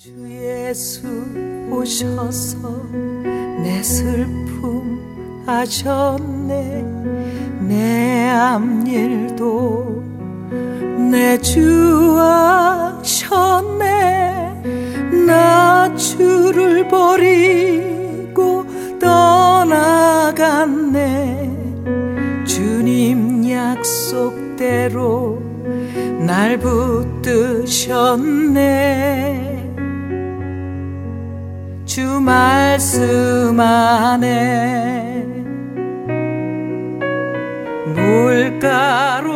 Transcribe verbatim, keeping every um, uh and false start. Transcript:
주 예수 오셔서 내 슬픔 아셨네. 내 앞일도 내 주 아셨네. 나 주를 버리고 떠나갔네. 주님 약속대로 날 붙드셨네. 주 말씀 안에 물가로